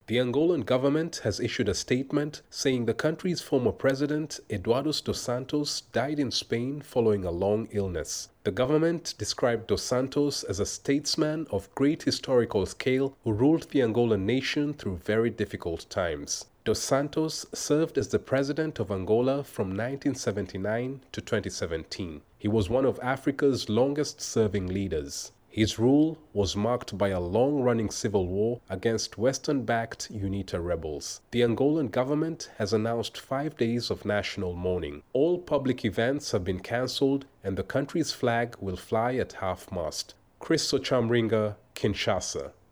The Angolan government has issued a statement saying the country's former president, Eduardo dos Santos, died in Spain following a long illness. The government described dos Santos as a statesman of great historical scale who ruled the Angolan nation through very difficult times. Dos Santos served as the president of Angola from 1979 to 2017. He was one of Africa's longest-serving leaders. His rule was marked by a long-running civil war against Western-backed UNITA rebels. The Angolan government has announced 5 days of national mourning. All public events have been cancelled and the country's flag will fly at half-mast. Chris Sochamringa, Kinshasa.